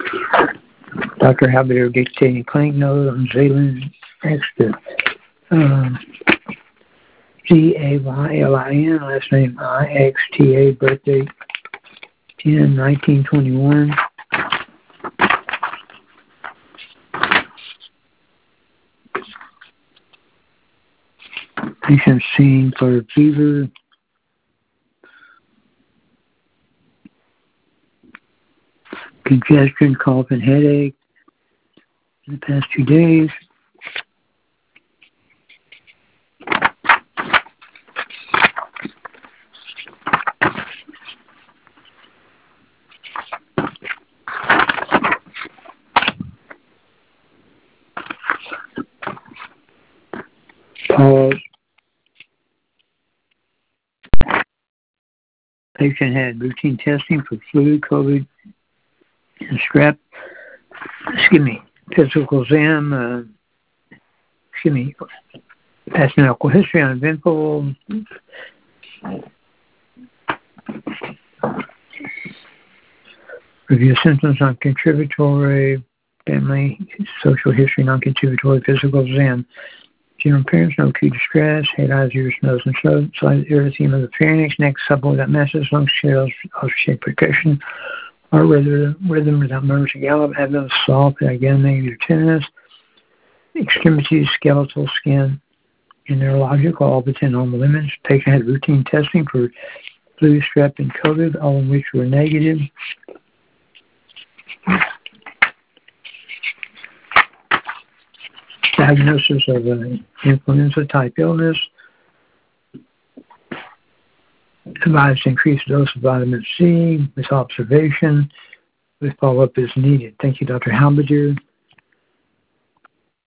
Dr. Halbert dictating clinic note on Zealand Extra. Zaylin, last name Ixta, birthday 10/1921. Patient seen for fever, congestion, cough, and headache in the past 2 days. Pause. Patient had routine testing for flu, COVID, and strep. Physical exam. Past medical history uneventful. Review symptoms non-contributory. Family, social history non-contributory. Physical exam. General appearance, no acute distress, head, eyes, ears, nose, and throat, slight erythema of the pharynx, neck, supple without masses, lung cells, shaped percussion, heart rhythm without murmurs or gallop, abdomen soft, again, negative tenderness, extremities, skeletal, skin, and neurological, all but 10 normal limits. Patient had routine testing for flu, strep, and COVID, all of which were negative. Diagnosis of an influenza-type illness. Advised increased dose of vitamin C with observation, with follow-up as needed. Thank you, Dr. Halbert.